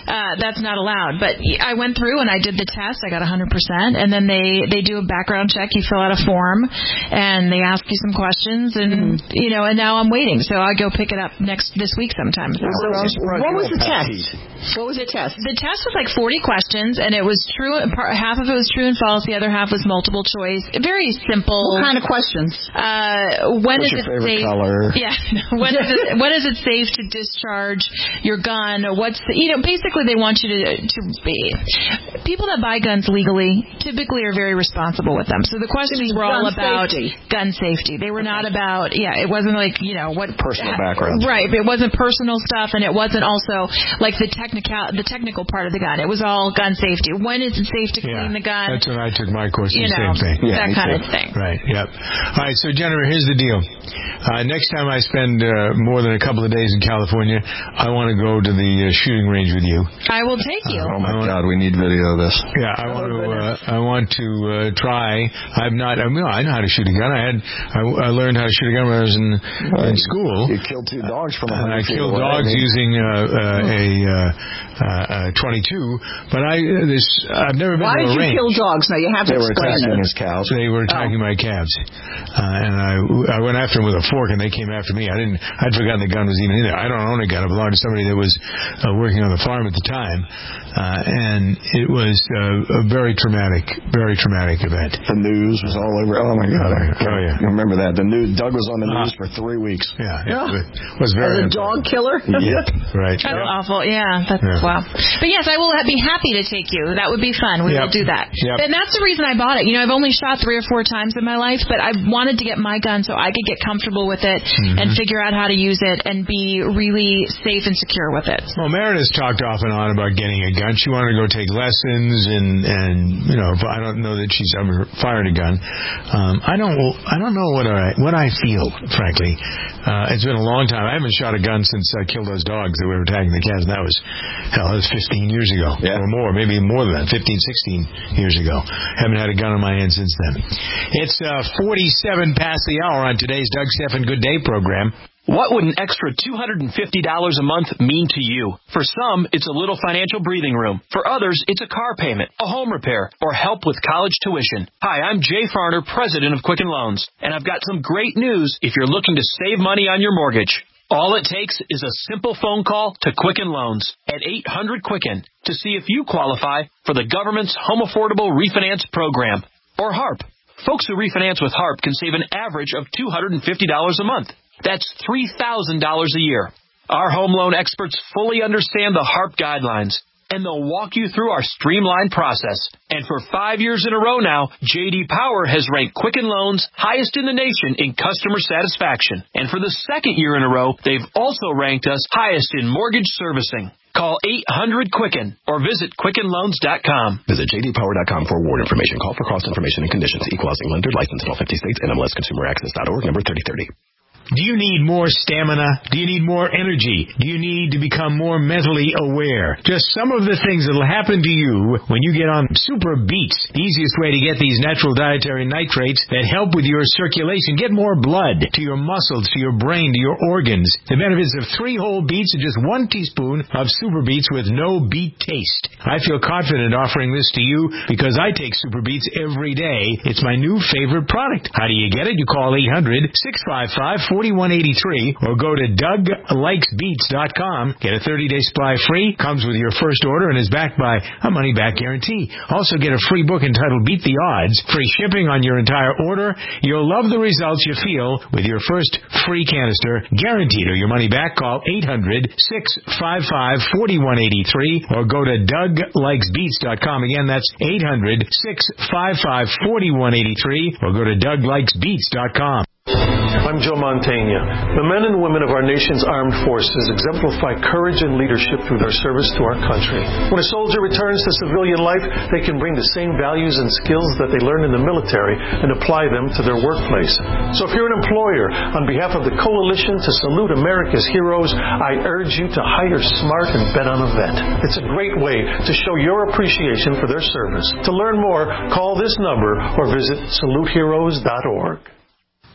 Uh, that's not allowed. But I went through and I did the test. I got one hundred percent. And then they, they do a background check. You fill out a form, and they ask you some questions. And, mm-hmm. you know, and now I'm waiting. So I'll go pick it up next this week sometime. So, what was the test? What was the test? The test was like forty questions, and it was true. Half of it was true and false. The other half was multiple choice. Very simple. What kind of questions? Uh, when What's is your it favorite safe? color? Yeah. When is it, when is it safe to discharge your gun? What's the, you know, basically they want you to to be. People that buy guns legally typically are very responsible with them. So the questions were all about safety. gun safety. They were not about yeah. It wasn't like you know what personal background. Right. It wasn't personal stuff, and it wasn't also like the technical the technical part of the gun. It was all gun safety. When is it safe to clean yeah, the gun? That's when I took my course. You the know, same thing. Yeah, that kind too. of thing. Right. Yep. All right. So Jennifer, here's the deal. Uh, next time I spend uh, more than a couple of days in California, I want to go to the uh, shooting range with you. I will take you. Uh, oh my God, we need video of this. Yeah, I want to. Uh, I want to uh, try. I've not. I mean, I know how to shoot a gun. I had. I, I learned how to shoot a gun when I was in, uh, in school. You killed two dogs from a and I hundred feet killed away. dogs using uh, uh, a uh, uh, twenty-two. But I this I've never been Why to a did you range. kill dogs? Now you have to They were explain attacking it. his cows. They were attacking oh. my calves, uh, and I I went after them with a fork, and they came after me. I didn't. I'd forgotten the gun was even in there. I don't own a gun. I belonged to somebody that was uh, working on the farm at the time, uh, and it was uh, a very traumatic, very traumatic event. The news was all over. Oh my God! I, oh yeah, I remember that. The news. Doug was on the news uh, for three weeks. Yeah, yeah. It was very. As a dog killer. Yeah, right. That's yeah. awful. Yeah, that's yeah. wow. But yes, I will be happy to take you. That would be fun. We yep. will do that. Yep. And that's the reason I bought it. You know, I've only shot three or four times in my life, but I wanted to get my gun so I could get comfortable with it mm-hmm. and figure out how to use it and be really safe and secure with it. Well, Meredith's talked off and on about getting a gun. She wanted to go take lessons, and and you know, I don't know that she's ever fired a gun. Um, I don't. I don't know what I what I feel. Frankly, uh, it's been a long time. I haven't shot a gun since I killed those dogs that were attacking the calves. And that was hell. That was fifteen years ago, yeah. or more, maybe more than that. fifteen, sixteen years ago. Haven't had a gun in my hand since then. It's uh, forty-seven past the hour on today's Doug Stephan Good Day program. What would an extra two hundred fifty dollars a month mean to you? For some, it's a little financial breathing room. For others, it's a car payment, a home repair, or help with college tuition. Hi, I'm Jay Farner, president of Quicken Loans, and I've got some great news if you're looking to save money on your mortgage. All it takes is a simple phone call to Quicken Loans at eight hundred Quicken to see if you qualify for the government's Home Affordable Refinance Program, or HARP. Folks who refinance with HARP can save an average of two hundred fifty dollars a month. That's three thousand dollars a year. Our home loan experts fully understand the HARP guidelines, and they'll walk you through our streamlined process. And for five years in a row now, J D Power has ranked Quicken Loans highest in the nation in customer satisfaction. And for the second year in a row, they've also ranked us highest in mortgage servicing. Call eight hundred Quicken or visit Quicken Loans dot com. Visit J D Power dot com for award information. Call for cost information and conditions. Equal housing lender, licensed in all fifty states, N M L S Consumer Access dot org, number thirty thirty. Do you need more stamina? Do you need more energy? Do you need to become more mentally aware? Just some of the things that will happen to you when you get on Super Beets, the easiest way to get these natural dietary nitrates that help with your circulation. Get more blood to your muscles, to your brain, to your organs. The benefits of three whole beets and just one teaspoon of Super Beets with no beet taste. I feel confident offering this to you because I take Super Beets every day. It's my new favorite product. How do you get it? You call eight hundred, six five five, four one eight three or go to Doug Likes Beets dot com. Get a thirty-day supply free. Comes with your first order and is backed by a money-back guarantee. Also get a free book entitled Beat the Odds. Free shipping on your entire order. You'll love the results you feel with your first free canister. Guaranteed or your money back. Call eight hundred, six five five, four one eight three or go to Doug Likes Beets dot com. Again, that's eight hundred, six five five, four one eight three or go to Doug Likes Beets dot com. I'm Joe Mantegna. The men and women of our nation's armed forces exemplify courage and leadership through their service to our country. When a soldier returns to civilian life, they can bring the same values and skills that they learn in the military and apply them to their workplace. So if you're an employer, on behalf of the Coalition to Salute America's Heroes, I urge you to hire smart and bet on a vet. It's a great way to show your appreciation for their service. To learn more, call this number or visit salute heroes dot org.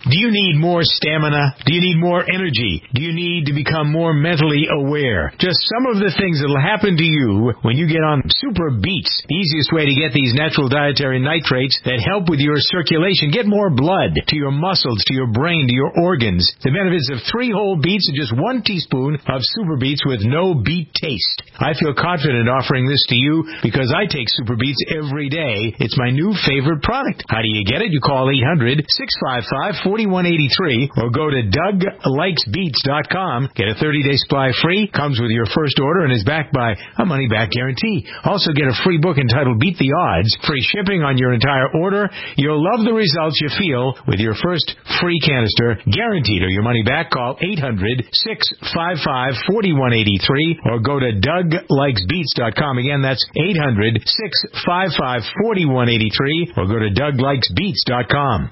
Do you need more stamina? Do you need more energy? Do you need to become more mentally aware? Just some of the things that will happen to you when you get on Super Beets. The easiest way to get these natural dietary nitrates that help with your circulation. Get more blood to your muscles, to your brain, to your organs. The benefits of three whole beets and just one teaspoon of Super Beets with no beet taste. I feel confident offering this to you because I take Super Beets every day. It's my new favorite product. How do you get it? You call eight hundred, six five five, four one eight three or go to Doug Likes Beets dot com. Get a thirty-day supply free. Comes with your first order and is backed by a money-back guarantee. Also get a free book entitled Beat the Odds. Free shipping on your entire order. You'll love the results you feel with your first free canister. Guaranteed or your money back. Call eight hundred, six five five, four one eight three or go to Doug Likes Beets dot com. Again, that's eight hundred, six five five, four one eight three or go to Doug Likes Beets dot com.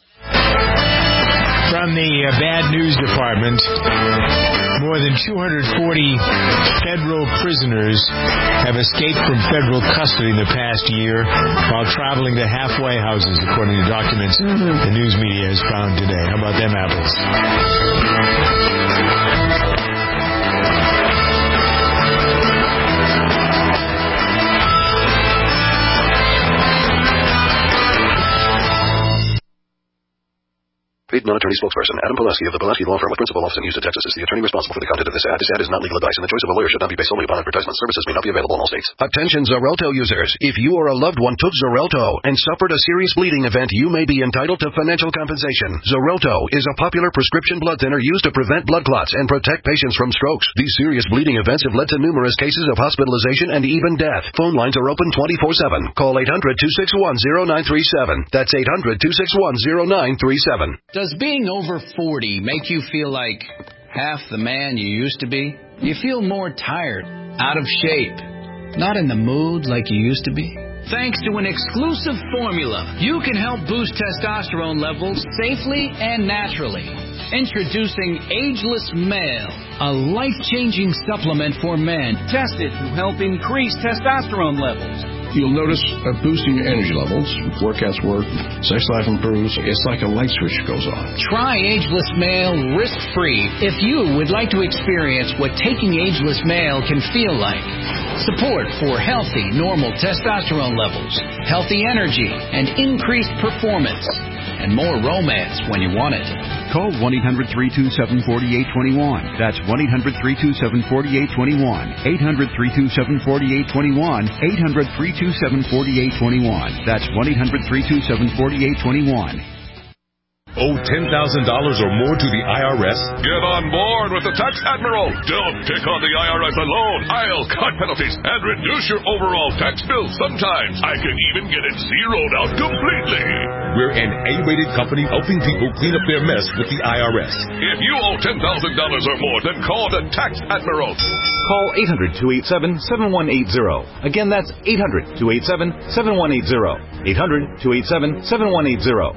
From the uh, Bad News Department, more than two hundred forty federal prisoners have escaped from federal custody in the past year while traveling to halfway houses, according to documents the news media has found today. How about them apples? Paid non-attorney spokesperson Adam Pulaski of the Pulaski Law Firm with principal office in Houston, Texas is the attorney responsible for the content of this ad. This ad is not legal advice, and the choice of a lawyer should not be based solely upon advertisement. Services may not be available in all states. Attention Xarelto users. If you or a loved one took Xarelto and suffered a serious bleeding event, you may be entitled to financial compensation. Xarelto is a popular prescription blood thinner used to prevent blood clots and protect patients from strokes. These serious bleeding events have led to numerous cases of hospitalization and even death. Phone lines are open twenty-four seven. Call eight hundred, two six one, zero nine three seven. That's eight hundred, two six one, zero nine three seven. Does being over forty make you feel like half the man you used to be? You feel more tired, out of shape, not in the mood like you used to be? Thanks to an exclusive formula, you can help boost testosterone levels safely and naturally. Introducing Ageless Male, a life-changing supplement for men tested to help increase testosterone levels. You'll notice a boost in your energy levels. Workouts work, sex life improves. It's like a light switch goes on. Try Ageless Male risk-free if you would like to experience what taking Ageless Male can feel like. Support for healthy, normal testosterone levels, healthy energy, and increased performance. And more romance when you want it. Call one eight hundred, three two seven, four eight two one. That's one eight hundred, three two seven, four eight two one. eight hundred, three two seven, four eight two one. eight hundred, three two seven, four eight two one. That's one eight hundred, three two seven, four eight two one. Owe ten thousand dollars or more to the I R S? Get on board with the Tax Admiral. Don't pick on the I R S alone. I'll cut penalties and reduce your overall tax bill. Sometimes I can even get it zeroed out completely. We're an A-rated company helping people clean up their mess with the I R S. If you owe ten thousand dollars or more, then call the Tax Admiral. Call eight hundred, two eight seven, seven one eight zero. Again, that's eight hundred, two eight seven, seven one eight zero. eight hundred, two eight seven, seven one eight zero.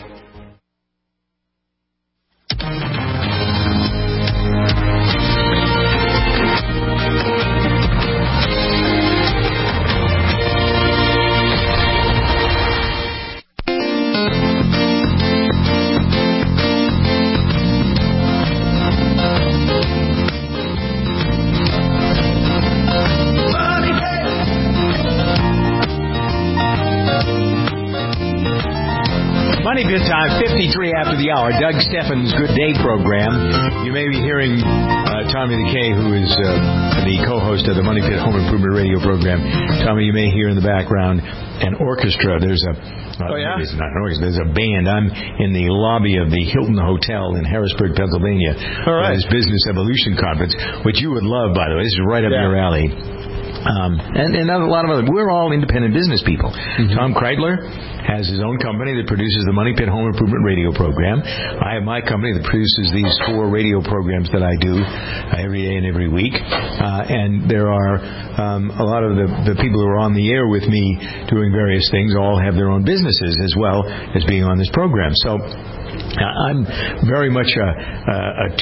Money Pit Time, fifty-three after the hour. Doug Steffens' Good Day program. You may be hearing uh, Tommy the K, who is uh, the co-host of the Money Pit Home Improvement Radio program. Tommy, you may hear in the background an orchestra. There's a uh, oh yeah, it's not an orchestra. There's a band. I'm in the lobby of the Hilton Hotel in Harrisburg, Pennsylvania. All right. For this Business Evolution Conference, which you would love, by the way. This is right up yeah. your alley. Um, and, and a lot of other, we're all independent business people. Mm-hmm. Tom Kreitler has his own company that produces the Money Pit Home Improvement Radio program. I have my company that produces these four radio programs that I do uh, every day and every week. Uh, and there are um, a lot of the, the people who are on the air with me doing various things all have their own businesses as well as being on this program. So Uh, I'm very much uh, uh, attuned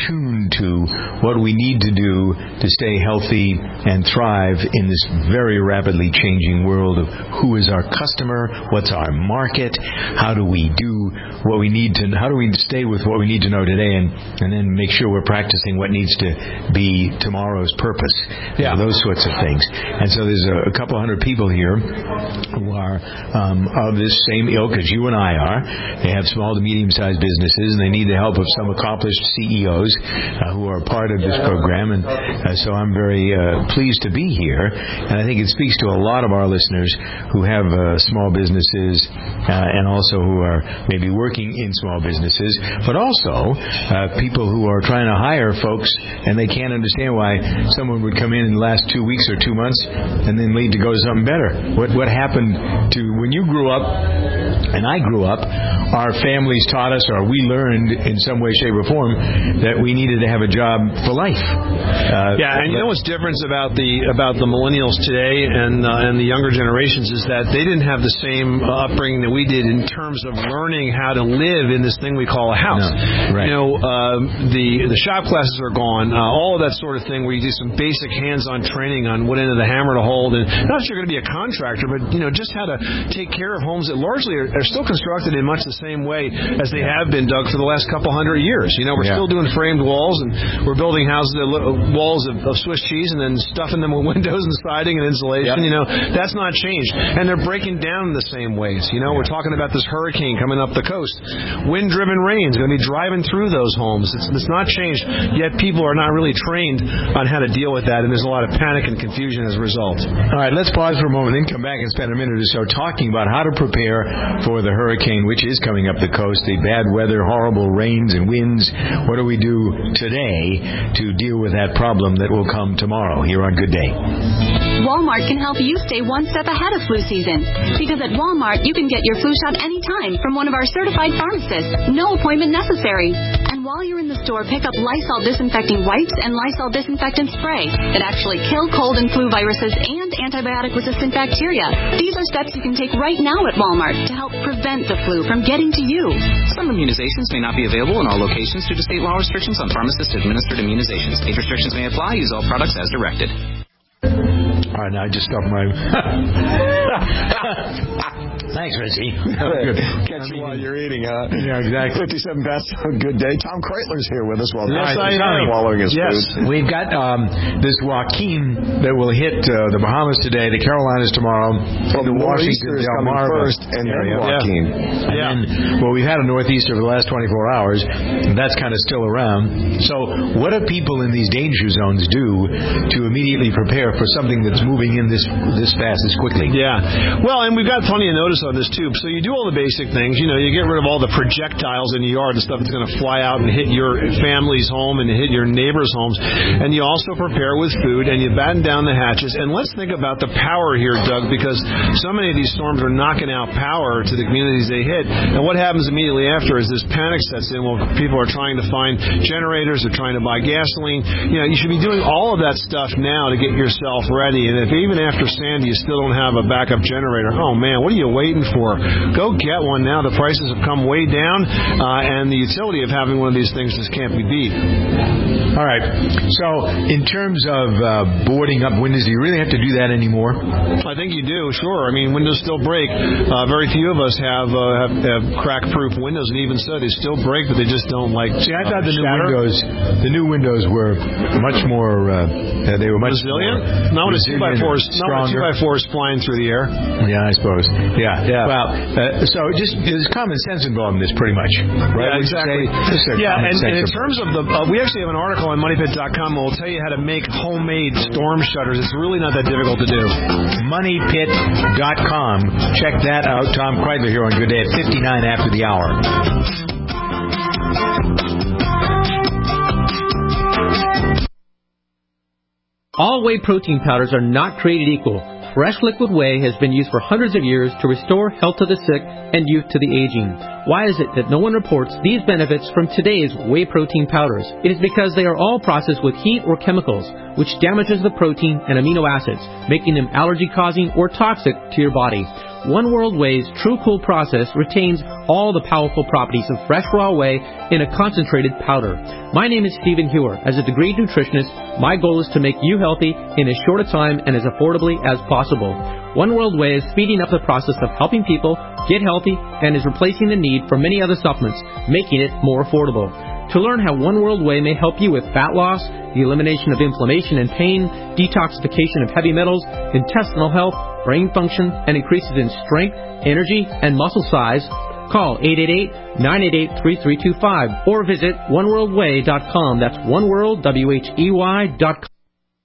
into what we need to do to stay healthy and thrive in this very rapidly changing world of who is our customer, what's our market, how do we do what we need to, how do we stay with what we need to know today, and, and then make sure we're practicing what needs to be tomorrow's purpose. Yeah. You know, those sorts of things. And so there's a, a couple hundred people here who are um, of this same ilk as you and I are. They have small to medium-sized businesses, and they need the help of some accomplished C E Os uh, who are part of this program. And uh, so I'm very uh, pleased to be here. And I think it speaks to a lot of our listeners who have uh, small businesses uh, and also who are maybe working in small businesses, but also uh, people who are trying to hire folks and they can't understand why someone would come in in the last two weeks or two months and then lead to go to something better. What what happened to when you grew up and I grew up, our families taught us, or we learned in some way, shape, or form, that we needed to have a job for life. Uh, yeah, and you know what's different about the about the millennials today and uh, and the younger generations is that they didn't have the same uh, upbringing that we did in terms of learning how to live in this thing we call a house. No, right. You know, uh, the the shop classes are gone. Uh, all of that sort of thing where you do some basic hands-on training on what end of the hammer to hold, and not that you're going to be a contractor, but you know, just how to take care of homes that largely are, are still constructed in much the same way as they have been, Doug, for the last couple hundred years. You know, we're yeah. still doing framed walls, and we're building houses, that look, walls of, of Swiss cheese, and then stuffing them with windows and siding and insulation. Yep. You know, that's not changed, and they're breaking down in the same ways. You know, yeah. we're talking about this hurricane coming up the coast. Wind-driven rain is going to be driving through those homes. It's, it's not changed, yet people are not really trained on how to deal with that, and there's a lot of panic and confusion as a result. All right, let's pause for a moment, then come back and spend a minute or so talking about how to prepare for the hurricane, which is coming up the coast, the bad weather, horrible rains and winds. What do we do today to deal with that problem that will come tomorrow here on Good Day? Walmart can help you stay one step ahead of flu season. Because at Walmart, you can get your flu shot anytime from one of our certified pharmacists. No appointment necessary. And while you're in the store, pick up Lysol disinfecting wipes and Lysol disinfectant spray that actually kill cold and flu viruses and antibiotic-resistant bacteria. These are steps you can take right now at Walmart to help prevent the flu from getting to you. Some immunizations may not be available in all locations due to state law restrictions on pharmacist-administered immunizations. Age restrictions may apply. Use all products as directed. All right, now I just stopped my... Thanks, Richie. Good. Catch you while you're eating, huh? Yeah, exactly. fifty-seven Best. Good day. Tom Kreitler's here with us while yes, Tom I is swallowing his yes. food. We've got um, this Joaquin that will hit uh, the Bahamas today, the Carolinas tomorrow, well, the Washington is coming first, and area. then Joaquin. Yeah. And yeah. then, well, we've had a northeaster for the last twenty-four hours. And that's kind of still around. So what do people in these danger zones do to immediately prepare for something that's moving in this this fast, this quickly? Yeah. Well, and we've got plenty of notice on this, too. So you do all the basic things. You know, you get rid of all the projectiles in the yard and stuff that's going to fly out and hit your family's home and hit your neighbors' homes. And you also prepare with food, and you batten down the hatches. And let's think about the power here, Doug, because so many of these storms are knocking out power to the communities they hit. And what happens immediately after is this panic sets in. Well, people are trying to find generators. They're trying to buy gasoline. You know, you should be doing all of that stuff now to get yourself ready. And if even after Sandy you still don't have a backup generator, oh, man, what are you waiting for? Go get one now. The prices have come way down, uh, and the utility of having one of these things just can't be beat. All right. So in terms of uh, boarding up windows, do you really have to do that anymore? I think you do, sure. I mean, windows still break. Uh, very few of us have, uh, have, have crack-proof windows, and even so, they still break, but they just don't like See, I thought uh, the new shatter. windows the new windows were much more, uh, they were much resilient? more not when a two by four is Not when a two by four is flying through the air. Yeah, I suppose. Yeah. Yeah. Well, uh, so just there's common sense involved in this, pretty much, right? Yeah, exactly. Yeah, and, and in terms of the, uh, we actually have an article on money pit dot com that will tell you how to make homemade storm shutters. It's really not that difficult to do. money pit dot com. Check that out. Tom Kreitler here on Good Day at fifty-nine after the hour. All whey protein powders are not created equal. Fresh liquid whey has been used for hundreds of years to restore health to the sick and youth to the aging. Why is it that no one reports these benefits from today's whey protein powders? It is because they are all processed with heat or chemicals, which damages the protein and amino acids, making them allergy-causing or toxic to your body. One World Way's True Cool process retains all the powerful properties of fresh raw whey in a concentrated powder. My name is Stephen Hewer. As a degreed nutritionist, my goal is to make you healthy in as short a time and as affordably as possible. One World Whey is speeding up the process of helping people get healthy and is replacing the need for many other supplements, making it more affordable. To learn how One World Whey may help you with fat loss, the elimination of inflammation and pain, detoxification of heavy metals, intestinal health, brain function, and increases in strength, energy, and muscle size, call eight eight eight, nine eight eight, three three two five or visit one world way dot com. That's one world, W H E Y dot com.